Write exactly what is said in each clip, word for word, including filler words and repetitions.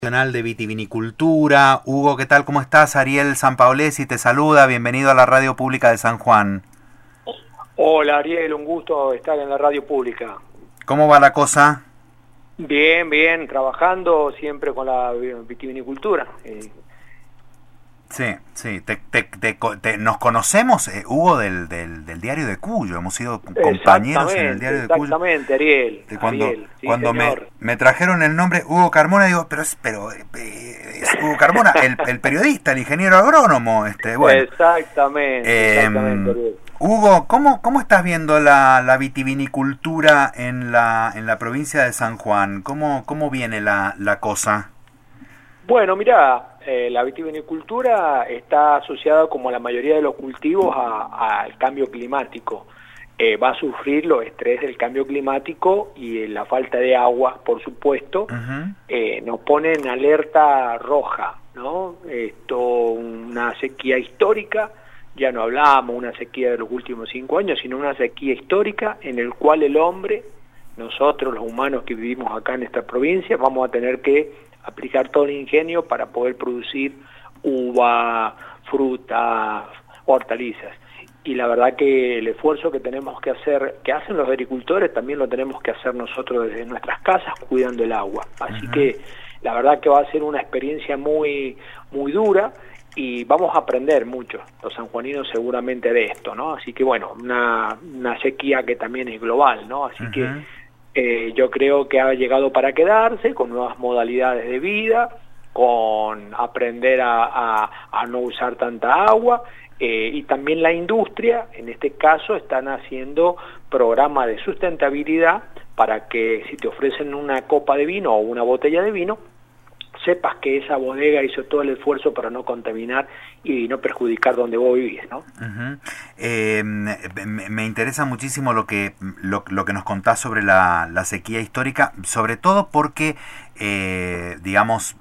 Nacional de Vitivinicultura. Hugo, ¿qué tal? ¿Cómo estás? Ariel Sampaolesi te saluda. Bienvenido a la Radio Pública de San Juan. Hola Ariel, un gusto estar en la radio pública. ¿Cómo va la cosa? Bien, bien, trabajando siempre con la vitivinicultura. Eh, Sí, sí. Te, te, te, te, nos conocemos, eh, Hugo, del, del, del Diario de Cuyo. Hemos sido compañeros en el Diario de Cuyo. Exactamente, Ariel. De cuando Ariel, sí, cuando me, señor. me trajeron el nombre Hugo Carmona, digo, pero es, pero, eh, es Hugo Carmona, el, el periodista, el ingeniero agrónomo. Este, bueno. Exactamente, Eh, exactamente, Ariel. Hugo, ¿cómo, cómo estás viendo la, la vitivinicultura en la, en la provincia de San Juan? ¿Cómo, cómo viene la, la cosa? Bueno, mira, eh, la vitivinicultura está asociada, como la mayoría de los cultivos, a- al cambio climático. Eh, va a sufrir los estrés del cambio climático y la falta de agua, por supuesto. Uh-huh. eh, nos pone en alerta roja, ¿no? Esto, una sequía histórica, ya no hablamos una sequía de los últimos cinco años, sino una sequía histórica en el cual el hombre, nosotros los humanos que vivimos acá en esta provincia, vamos a tener que aplicar todo el ingenio para poder producir uva, fruta, hortalizas. Y la verdad que el esfuerzo que tenemos que hacer, que hacen los agricultores, también lo tenemos que hacer nosotros desde nuestras casas, cuidando el agua. Así Uh-huh. que la verdad que va a ser una experiencia muy, muy dura y vamos a aprender mucho, los sanjuaninos seguramente, de esto, ¿no? Así que bueno, una, una sequía que también es global, ¿no? Así Uh-huh. que Eh, yo creo que ha llegado para quedarse, con nuevas modalidades de vida, con aprender a, a, a no usar tanta agua, eh, y también la industria, en este caso, están haciendo programas de sustentabilidad para que si te ofrecen una copa de vino o una botella de vino, sepas que esa bodega hizo todo el esfuerzo para no contaminar y no perjudicar donde vos vivís, ¿no? Uh-huh. Eh, me, me interesa muchísimo lo que lo, lo que nos contás sobre la, la sequía histórica, sobre todo porque, eh, digamos,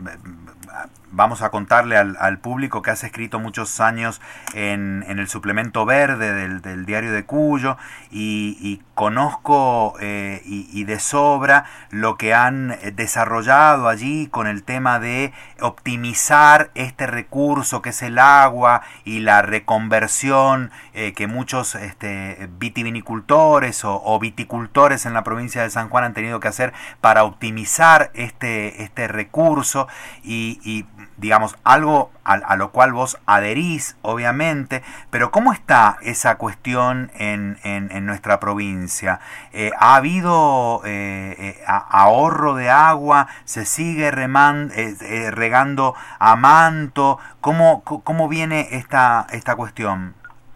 vamos a contarle al, al público que has escrito muchos años en, en el suplemento verde del, del Diario de Cuyo y, y conozco eh, y, y de sobra lo que han desarrollado allí con el tema de optimizar este recurso que es el agua y la reconversión eh, que muchos este, vitivinicultores o, o viticultores en la provincia de San Juan han tenido que hacer para optimizar este, este recurso y, y digamos, algo a, a lo cual vos adherís, obviamente, pero ¿cómo está esa cuestión en, en, en nuestra provincia? Eh, ¿Ha habido eh, eh, ahorro de agua? ¿Se sigue reman, eh, eh, regando a manto? ¿Cómo, cómo viene esta, esta cuestión?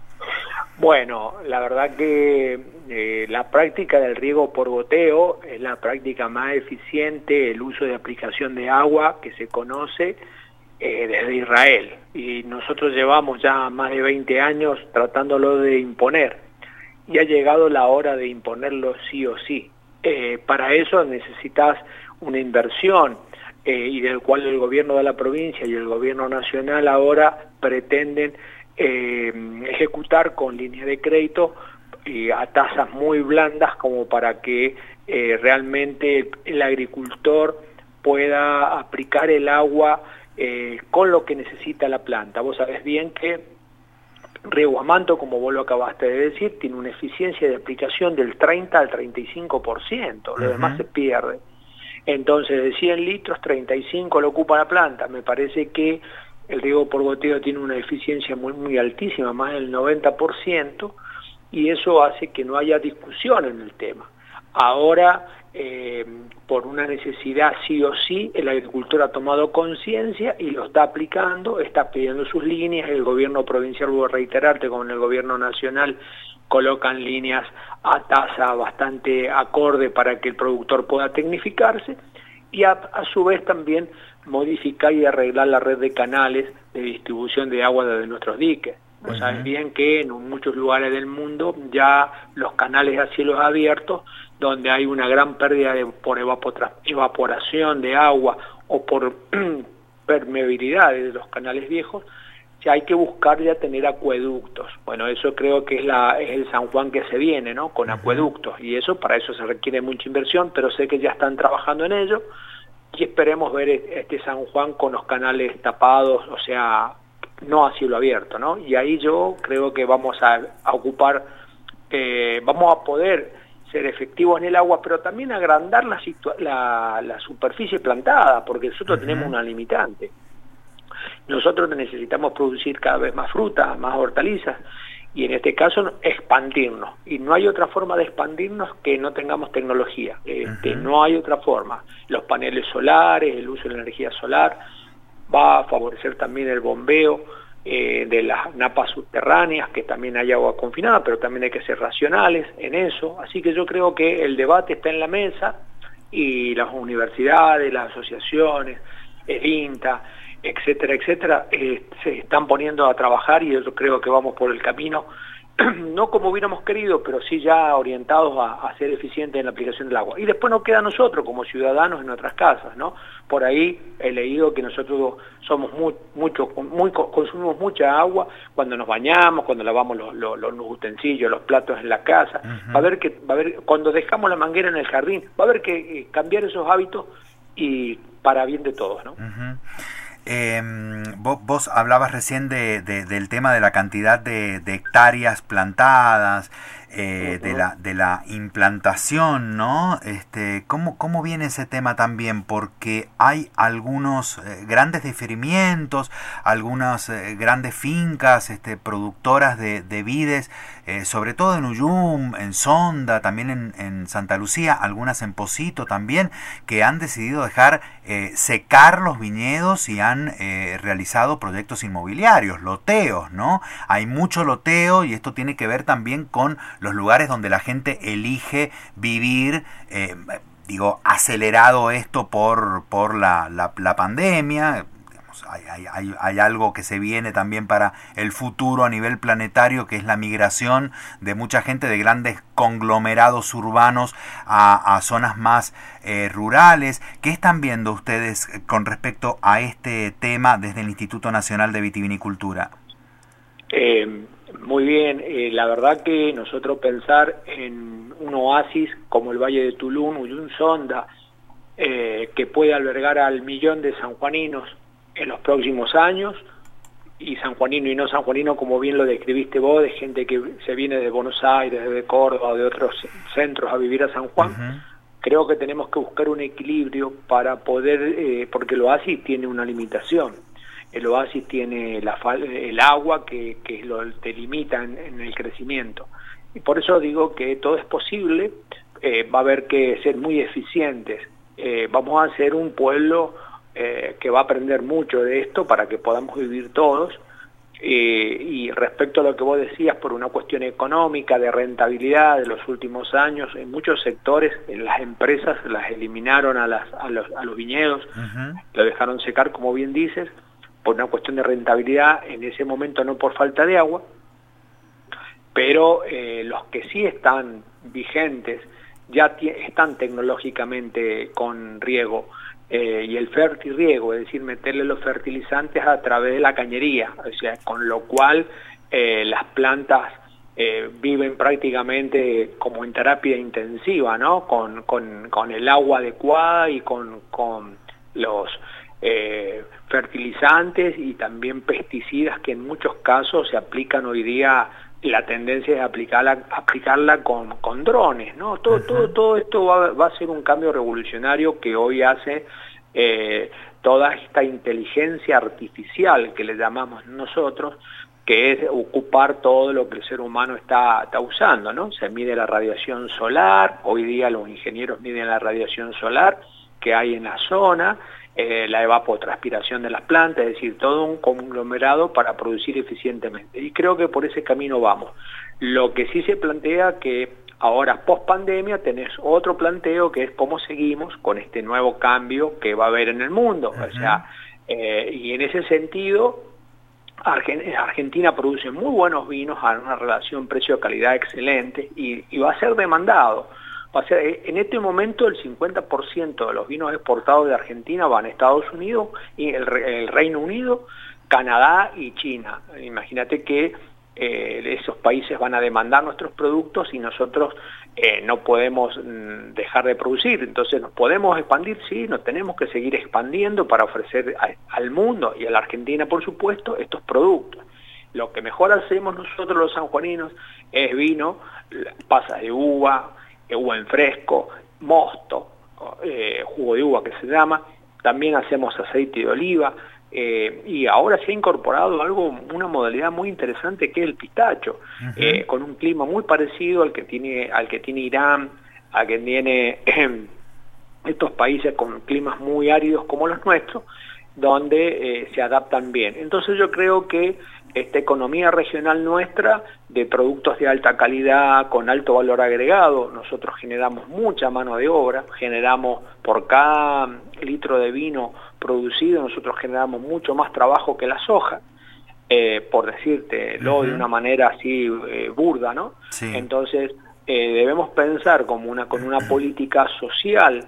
Bueno, la verdad que eh, la práctica del riego por goteo es la práctica más eficiente, el uso de aplicación de agua que se conoce eh, desde Israel. Y nosotros llevamos ya más de veinte años tratándolo de imponer. Y ha llegado la hora de imponerlo sí o sí. Eh, para eso necesitas una inversión eh, y del cual el gobierno de la provincia y el gobierno nacional ahora pretenden Eh, ejecutar con líneas de crédito eh, a tasas muy blandas como para que eh, realmente el agricultor pueda aplicar el agua eh, con lo que necesita la planta. Vos sabés bien que riego a manto, como vos lo acabaste de decir, tiene una eficiencia de aplicación del treinta al treinta y cinco por ciento, lo Uh-huh. demás se pierde. Entonces, de cien litros, treinta y cinco lo ocupa la planta. Me parece que el riego por goteo tiene una eficiencia muy, muy altísima, más del noventa por ciento, y eso hace que no haya discusión en el tema. Ahora, eh, por una necesidad sí o sí, el agricultor ha tomado conciencia y lo está aplicando, está pidiendo sus líneas, el gobierno provincial, voy a reiterarte, como en el gobierno nacional, colocan líneas a tasa bastante acorde para que el productor pueda tecnificarse, y a, a su vez también modificar y arreglar la red de canales de distribución de agua desde nuestros diques. Vos Uh-huh. sabés bien que en muchos lugares del mundo ya los canales a cielos abiertos, donde hay una gran pérdida de, por evaporación de agua o por permeabilidad de los canales viejos, ya hay que buscar ya tener acueductos. Bueno, eso creo que es, la, es el San Juan que se viene, ¿no? Con Uh-huh. acueductos, y eso, para eso se requiere mucha inversión, pero sé que ya están trabajando en ello. y esperemos ver este San Juan con los canales tapados, o sea, no a cielo abierto, ¿no? Y ahí yo creo que vamos a, a ocupar, eh, vamos a poder ser efectivos en el agua, pero también agrandar la, la, la superficie plantada, porque nosotros uh-huh. tenemos una limitante. Nosotros necesitamos producir cada vez más fruta, más hortalizas, y en este caso expandirnos. Y no hay otra forma de expandirnos que no tengamos tecnología. Este, uh-huh. No hay otra forma. Los paneles solares, el uso de la energía solar, va a favorecer también el bombeo eh, de las napas subterráneas, que también hay agua confinada, pero también hay que ser racionales en eso. Así que yo creo que el debate está en la mesa, y las universidades, las asociaciones, el INTA, etcétera, etcétera, eh, se están poniendo a trabajar, y yo creo que vamos por el camino, no como hubiéramos querido, pero sí ya orientados a, a ser eficientes en la aplicación del agua. Y después nos queda a nosotros como ciudadanos en nuestras casas, ¿no? Por ahí he leído que nosotros somos muy, mucho, muy, consumimos mucha agua cuando nos bañamos, cuando lavamos los, los, los utensilios, los platos en la casa. Uh-huh. Va a haber que, va a haber, cuando dejamos la manguera en el jardín, va a haber que eh, cambiar esos hábitos, y para bien de todos, ¿no? Uh-huh. Eh, vos, vos hablabas recién de, de, del tema de la cantidad de, de hectáreas plantadas, eh, uh-huh. de la de la implantación, ¿no? Este, ¿cómo, cómo viene ese tema también? Porque hay algunos eh, grandes diferimientos, algunas eh, grandes fincas este, productoras de, de vides, eh, sobre todo en Ullum, en Sonda, también en, en Santa Lucía, algunas en Pocito también, que han decidido dejar eh, secar los viñedos y han eh, realizado proyectos inmobiliarios, loteos, ¿no? Hay mucho loteo, y esto tiene que ver también con los lugares donde la gente elige vivir, eh, digo, acelerado esto por, por la, la, la pandemia. Hay, hay, hay, hay algo que se viene también para el futuro a nivel planetario, que es la migración de mucha gente de grandes conglomerados urbanos a, a zonas más eh, rurales. ¿Qué están viendo ustedes con respecto a este tema desde el Instituto Nacional de Vitivinicultura? Eh, muy bien, eh, la verdad que nosotros pensar en un oasis como el Valle de Tulum, Ullum Sonda, eh, que puede albergar al millón de sanjuaninos en los próximos años, y sanjuanino y no sanjuanino, como bien lo describiste vos, de gente que se viene de Buenos Aires, de Córdoba o de otros centros a vivir a San Juan. Uh-huh. Creo que tenemos que buscar un equilibrio para poder, eh, porque el oasis tiene una limitación. El oasis tiene la, el agua que, que lo, te limita en, en el crecimiento. Y por eso digo que todo es posible, eh, va a haber que ser muy eficientes. Eh, vamos a ser un pueblo Eh, que va a aprender mucho de esto para que podamos vivir todos, eh, y respecto a lo que vos decías, por una cuestión económica, de rentabilidad de los últimos años, en muchos sectores, en las empresas las eliminaron a, las, a, los, a los viñedos, uh-huh. lo dejaron secar, como bien dices, por una cuestión de rentabilidad, en ese momento no por falta de agua, pero eh, los que sí están vigentes, ya están tecnológicamente con riego, Eh, y el fertirriego, es decir, meterle los fertilizantes a través de la cañería, o sea, con lo cual eh, las plantas eh, viven prácticamente como en terapia intensiva, ¿no? Con, con, con el agua adecuada y con, con los eh, fertilizantes y también pesticidas que en muchos casos se aplican hoy día. La tendencia es aplicarla, aplicarla con, con drones, ¿no? Todo, uh-huh. todo, todo esto va, va a ser un cambio revolucionario que hoy hace eh, toda esta inteligencia artificial que le llamamos nosotros, que es ocupar todo lo que el ser humano está, está usando, ¿no? Se mide la radiación solar, hoy día los ingenieros miden la radiación solar que hay en la zona, Eh, la evapotranspiración de las plantas, es decir, todo un conglomerado para producir eficientemente. Y creo que por ese camino vamos. Lo que sí se plantea que ahora, post pandemia, tenés otro planteo que es cómo seguimos con este nuevo cambio que va a haber en el mundo. Uh-huh. O sea, eh, y en ese sentido, Argentina produce muy buenos vinos a una relación precio-calidad excelente, y, y va a ser demandado. O sea, en este momento el cincuenta por ciento de los vinos exportados de Argentina van a Estados Unidos, y el, el Reino Unido, Canadá y China. Imagínate que eh, esos países van a demandar nuestros productos y nosotros eh, no podemos mm, dejar de producir. Entonces nos podemos expandir, sí, nos tenemos que seguir expandiendo para ofrecer a, al mundo y a la Argentina, por supuesto, estos productos. Lo que mejor hacemos nosotros los sanjuaninos es vino, pasas de uva, uva en fresco, mosto, eh, jugo de uva que se llama, también hacemos aceite de oliva, eh, y ahora se ha incorporado algo, una modalidad muy interesante que es el pistacho, uh-huh. eh, con un clima muy parecido al que tiene, al que tiene Irán, al que tiene eh, estos países con climas muy áridos como los nuestros, donde eh, se adaptan bien. Entonces yo creo que esta economía regional nuestra, de productos de alta calidad, con alto valor agregado, nosotros generamos mucha mano de obra, generamos por cada litro de vino producido, nosotros generamos mucho más trabajo que la soja, eh, por decírtelo uh-huh. de una manera así eh, burda, ¿no? Sí. Entonces eh, debemos pensar como una, con una política social.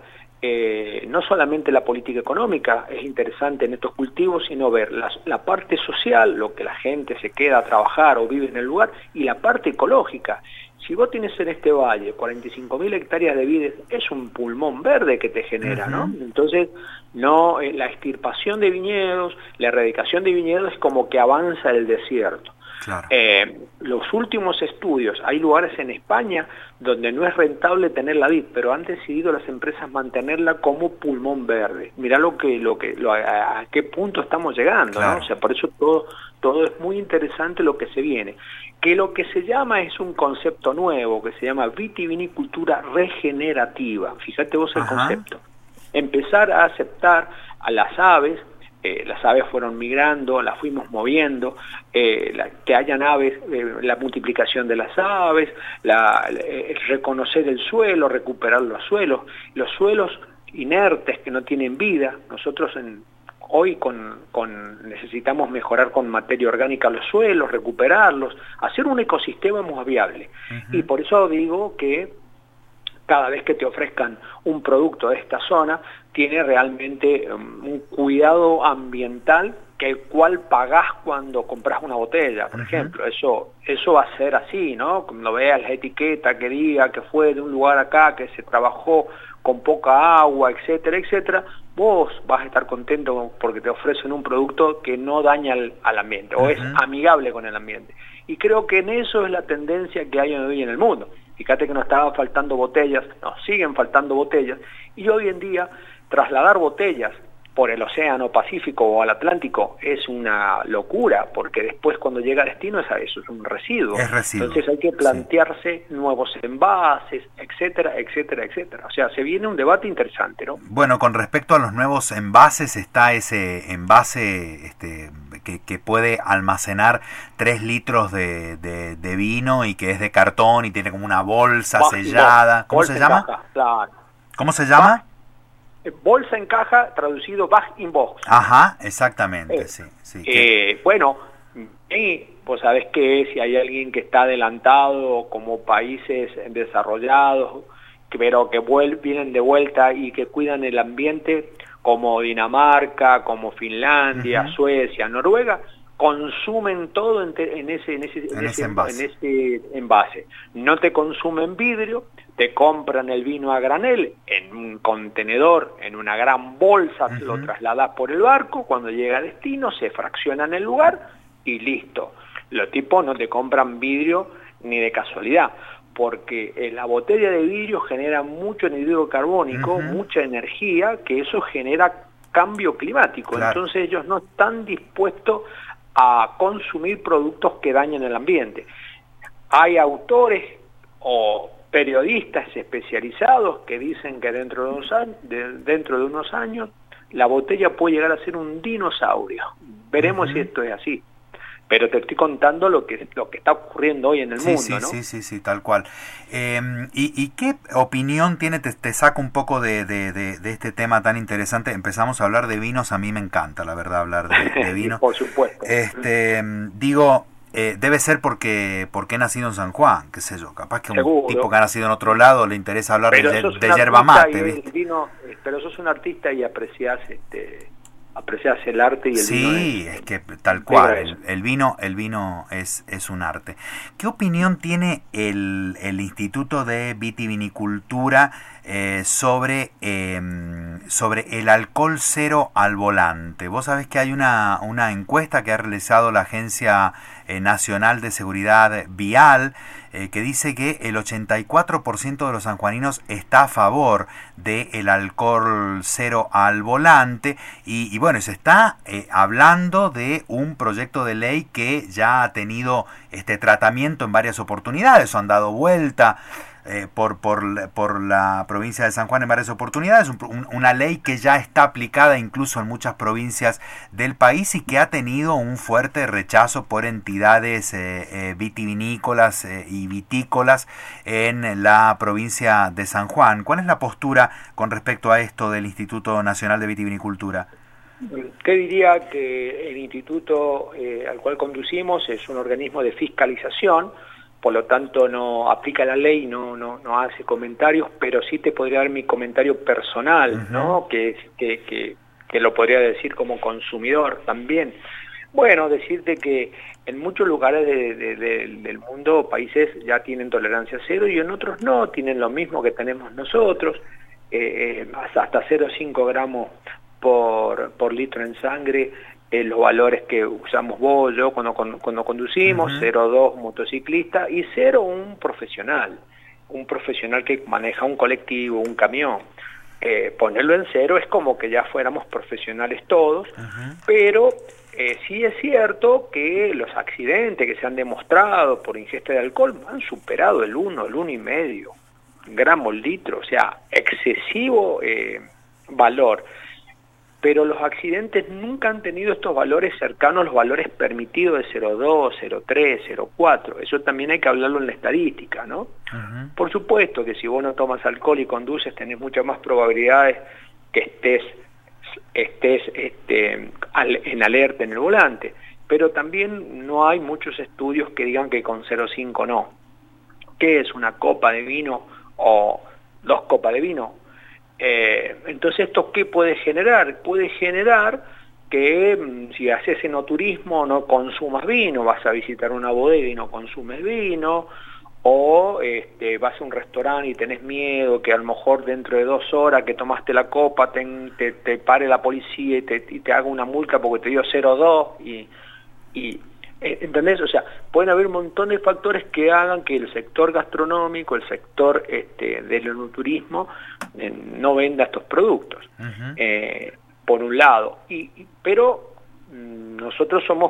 Eh, no solamente la política económica es interesante en estos cultivos, sino ver la, la parte social, lo que la gente se queda a trabajar o vive en el lugar, y la parte ecológica. Si vos tienes en este valle cuarenta y cinco mil hectáreas de vides, es un pulmón verde que te genera, ¿no? Entonces, no eh, la extirpación de viñedos, la erradicación de viñedos es como que avanza el desierto. Claro. Eh, los últimos estudios, hay lugares en España donde no es rentable tener la vid, pero han decidido las empresas mantenerla como pulmón verde. Mirá lo que, lo que, lo, a, a qué punto estamos llegando, claro. ¿no? O sea, por eso todo, todo es muy interesante lo que se viene. Que lo que se llama es un concepto nuevo que se llama vitivinicultura regenerativa. Fíjate vos el Ajá. concepto. Empezar a aceptar a las aves. Eh, las aves fueron migrando, las fuimos moviendo, eh, la, que hayan aves, eh, la multiplicación de las aves, la, eh, reconocer el suelo, recuperar los suelos, los suelos inertes que no tienen vida. Nosotros en, hoy con, con necesitamos mejorar con materia orgánica los suelos, recuperarlos, hacer un ecosistema más viable. Uh-huh. Y por eso digo que cada vez que te ofrezcan un producto de esta zona, tiene realmente um, un cuidado ambiental que el cual pagás cuando compras una botella, por uh-huh. ejemplo. Eso eso va a ser así, ¿no? Cuando veas la etiqueta que diga que fue de un lugar acá, que se trabajó con poca agua, etcétera, etcétera, vos vas a estar contento porque te ofrecen un producto que no daña al, al ambiente, uh-huh. o es amigable con el ambiente. Y creo que en eso es la tendencia que hay hoy en el mundo. Fíjate que nos estaban faltando botellas, nos siguen faltando botellas, y hoy en día trasladar botellas por el océano Pacífico o al Atlántico es una locura, porque después cuando llega a destino eso es un residuo. Es residuo. Entonces hay que plantearse sí. nuevos envases, etcétera, etcétera, etcétera. O sea, se viene un debate interesante, ¿no? Bueno, con respecto a los nuevos envases, está ese envase este, que, que puede almacenar tres litros de, de, de vino y que es de cartón y tiene como una bolsa Baj sellada. ¿Cómo se llama? Caja, claro. ¿Cómo se llama? Baj Bolsa en caja, traducido bag in box. Ajá, exactamente, eh, sí. sí eh, bueno, y vos sabés que si hay alguien que está adelantado como países desarrollados, pero que vuel vienen de vuelta y que cuidan el ambiente, como Dinamarca, como Finlandia, uh-huh. Suecia, Noruega, consumen todo en, te, en, ese, en, ese, en, en, ese, envase. en ese envase. No te consumen vidrio, te compran el vino a granel en un contenedor, en una gran bolsa, uh-huh. lo trasladas por el barco, cuando llega a destino se fracciona en el lugar y listo. Los tipos no te compran vidrio ni de casualidad, porque eh, la botella de vidrio genera mucho anhídrido carbónico, uh-huh. mucha energía, que eso genera cambio climático. Claro. Entonces ellos no están dispuestos a consumir productos que dañen el ambiente. Hay autores o periodistas especializados que dicen que dentro de unos años, de, dentro de unos años la botella puede llegar a ser un dinosaurio. Veremos uh-huh. si esto es así. Pero te estoy contando lo que lo que está ocurriendo hoy en el sí, mundo, sí, ¿no? Sí, sí, sí, tal cual. Eh, y, ¿Y qué opinión tiene? Te, te saco un poco de, de, de, de este tema tan interesante. Empezamos a hablar de vinos, a mí me encanta, la verdad, hablar de, de vino. Por supuesto. Este, digo, eh, debe ser porque porque he nacido en San Juan, qué sé yo. Capaz que Seguro. Un tipo que ha nacido en otro lado le interesa hablar pero de, de yerba mate, ¿viste? Vino, pero sos un artista y apreciás este apreciás el arte y el sí, vino. Sí, es, es que tal cual, el, el vino el vino es, es un arte. ¿Qué opinión tiene el, el Instituto de Vitivinicultura eh, sobre, eh, sobre el alcohol cero al volante? Vos sabés que hay una, una encuesta que ha realizado la Agencia eh, Nacional de Seguridad Vial, Eh, que dice que el ochenta y cuatro por ciento de los sanjuaninos está a favor del alcohol cero al volante y, y bueno, se está eh, hablando de un proyecto de ley que ya ha tenido este tratamiento en varias oportunidades, o han dado vuelta eh, por, por, por la provincia de San Juan en varias oportunidades, un, un, una ley que ya está aplicada incluso en muchas provincias del país y que ha tenido un fuerte rechazo por entidades eh, eh, vitivinícolas eh, y vitícolas en la provincia de San Juan. ¿Cuál es la postura con respecto a esto del Instituto Nacional de Vitivinicultura? Te diría que el instituto eh, al cual conducimos es un organismo de fiscalización, por lo tanto no aplica la ley, no, no, no hace comentarios, pero sí te podría dar mi comentario personal, uh-huh. ¿no? Que, que, que, que lo podría decir como consumidor también. Bueno, decirte que en muchos lugares de, de, de, del mundo, países ya tienen tolerancia cero y en otros no, tienen lo mismo que tenemos nosotros, eh, hasta cero coma cinco gramos por, por litro en sangre, eh, los valores que usamos vos, yo cuando, cuando, cuando conducimos, uh-huh. cero coma dos motociclista y cero un profesional, un profesional que maneja un colectivo, un camión. Eh, ponerlo en cero es como que ya fuéramos profesionales todos, uh-huh. pero eh, sí es cierto que los accidentes que se han demostrado por ingesta de alcohol han superado el uno, el uno y medio gramos litro, o sea, excesivo eh, valor. Pero los accidentes nunca han tenido estos valores cercanos a los valores permitidos de cero coma dos, cero coma tres, cero coma cuatro. Eso también hay que hablarlo en la estadística, ¿no? Uh-huh. Por supuesto que si vos no tomas alcohol y conduces, tenés muchas más probabilidades que estés, estés este, al, en alerta en el volante. Pero también no hay muchos estudios que digan que con cero coma cinco no. ¿Qué es una copa de vino o dos copas de vino? Eh, entonces, ¿esto qué puede generar? Puede generar que mmm, si haces enoturismo no consumas vino, vas a visitar una bodega y no consumes vino, o este, vas a un restaurante y tenés miedo que a lo mejor dentro de dos horas que tomaste la copa te, te, te pare la policía y te, y te haga una multa porque te dio cero coma dos y... y ¿entendés? O sea, pueden haber un montón de factores que hagan que el sector gastronómico, el sector este, del enoturismo eh, no venda estos productos, uh-huh. eh, por un lado. Y, y, pero mm, nosotros somos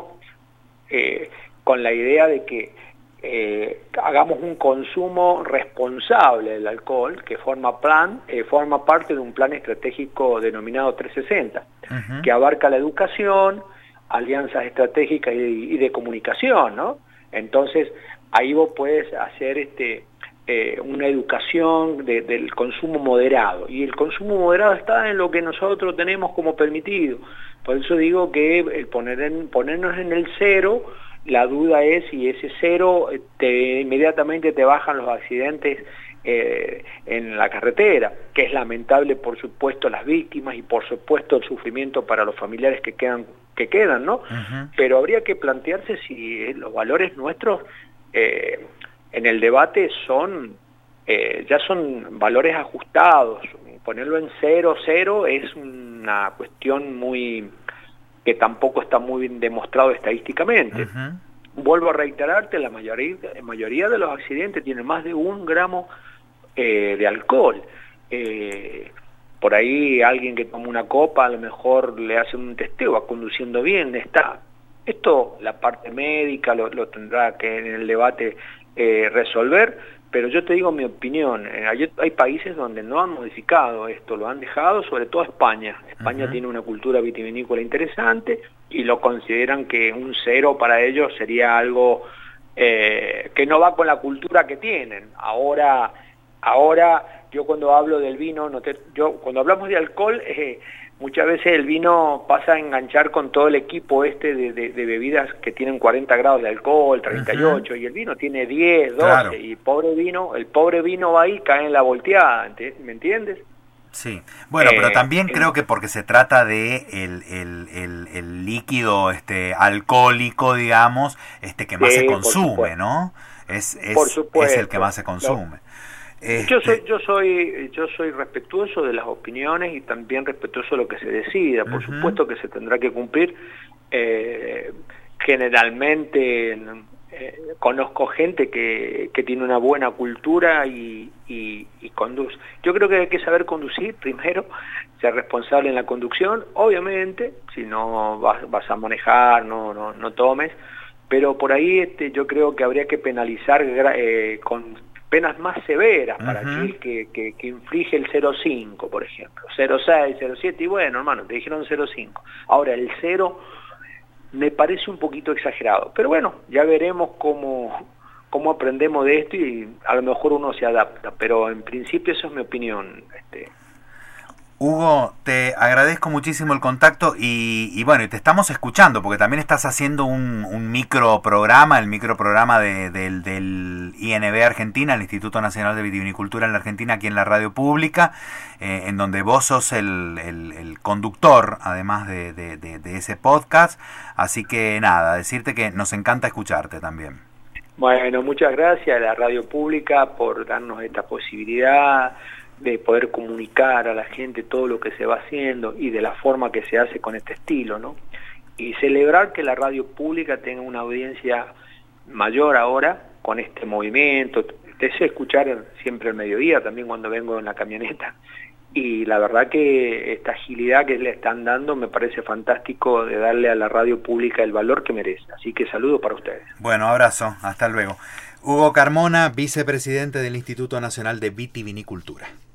eh, con la idea de que eh, hagamos un consumo responsable del alcohol que forma, plan, eh, forma parte de un plan estratégico denominado trescientos sesenta, uh-huh. que abarca la educación, alianzas estratégicas y de, y de comunicación, ¿no? Entonces, ahí vos puedes hacer este eh, una educación de, del consumo moderado, y el consumo moderado está en lo que nosotros tenemos como permitido. Por eso digo que el poner en, ponernos en el cero, la duda es si ese cero te, inmediatamente te bajan los accidentes Eh, en la carretera, que es lamentable, por supuesto, las víctimas y por supuesto el sufrimiento para los familiares que quedan, que quedan, ¿no? Uh-huh. Pero habría que plantearse si los valores nuestros eh, en el debate son eh, ya son valores ajustados. Ponerlo en cero, cero es una cuestión muy que tampoco está muy bien demostrado estadísticamente. Uh-huh. Vuelvo a reiterarte, la mayoría, la mayoría de los accidentes tienen más de un gramo Eh, de alcohol. Eh, por ahí alguien que toma una copa a lo mejor le hace un testeo, va conduciendo bien, está. Esto la parte médica lo, lo tendrá que en el debate eh, resolver, pero yo te digo mi opinión, eh, hay, hay países donde no han modificado esto, lo han dejado, sobre todo España. España uh-huh. tiene una cultura vitivinícola interesante y lo consideran que un cero para ellos sería algo eh, que no va con la cultura que tienen. Ahora Ahora, yo cuando hablo del vino, no te, yo cuando hablamos de alcohol, eh, muchas veces el vino pasa a enganchar con todo el equipo este de, de, de bebidas que tienen cuarenta grados de alcohol, treinta y ocho, uh-huh. y el vino tiene diez, doce, claro. y pobre vino, el pobre vino va ahí, cae en la volteada, ¿me entiendes? Sí, bueno, pero Eh, también en- creo que porque se trata de el, el, el, el líquido este alcohólico, digamos, este que más se sí, por consume, supuesto, ¿no? Es, por es, es el que supuesto. más se Lo- consume. Yo soy, Este, yo soy, yo soy respetuoso de las opiniones y también respetuoso de lo que se decida. Por ujú, supuesto que se tendrá que cumplir. Eh, generalmente eh, conozco gente que, que tiene una buena cultura y, y, y conduce. Yo creo que hay que saber conducir primero, ser responsable en la conducción, obviamente, si no vas, vas a manejar, no, no, no tomes, pero por ahí este, yo creo que habría que penalizar eh, con penas más severas para ujú. aquel que, que, que inflige el cero coma cinco, por ejemplo, cero coma seis, cero coma siete, y bueno, hermano, te dijeron cero coma cinco. Ahora, el cero me parece un poquito exagerado, pero bueno, ya veremos cómo, cómo aprendemos de esto y a lo mejor uno se adapta, pero en principio eso es mi opinión. Este, Hugo, te agradezco muchísimo el contacto y, y bueno, y te estamos escuchando porque también estás haciendo un, un microprograma, el microprograma de, del, del I N B Argentina, el Instituto Nacional de Vitivinicultura en la Argentina, aquí en la radio pública, eh, en donde vos sos el, el, el conductor, además de, de, de, de ese podcast. Así que nada, decirte que nos encanta escucharte también. bueno, muchas gracias a la radio pública por darnos esta posibilidad de poder comunicar a la gente todo lo que se va haciendo y de la forma que se hace con este estilo, ¿no? Y celebrar que la radio pública tenga una audiencia mayor ahora con este movimiento. Deseo escuchar siempre el mediodía, también cuando vengo en la camioneta, y la verdad que esta agilidad que le están dando me parece fantástico de darle a la radio pública el valor que merece. Así que saludo para ustedes. Bueno, abrazo, hasta luego. Hugo Carmona, vicepresidente del Instituto Nacional de Vitivinicultura.